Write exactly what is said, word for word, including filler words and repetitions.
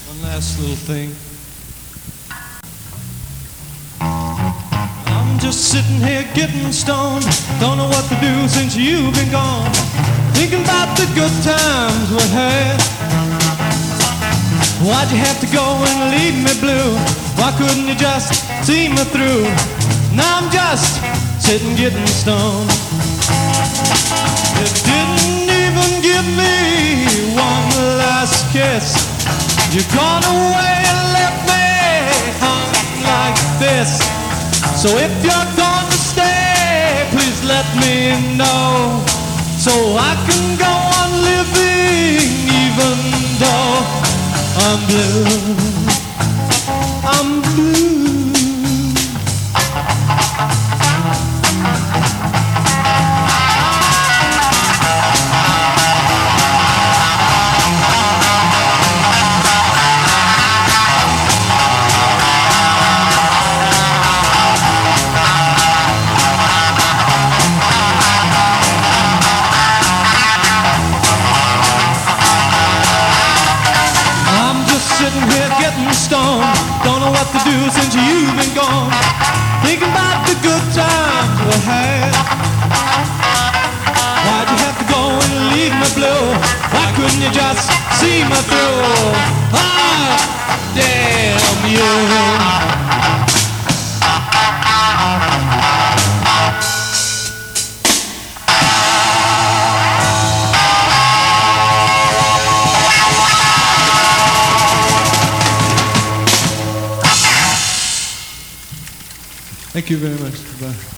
One last little thing. I'm just sitting here getting stoned. Don't know what to do since you've been gone. Thinking about the good times we had. Why'd you have to go and leave me blue? Why couldn't you just see me through? Now I'm just sitting getting stoned. You didn't even give me one last kiss. You've gone away and left me hung like this. So if you're going to stay, please let me know, so I can go on living even though I'm blue. I'm blue. Sitting here getting stoned. Don't know what to do since you've been gone. Thinking about the good times we had. Why'd you have to go and leave me blue? Why couldn't you just see me through? Ah, damn you. Thank you very much. Goodbye.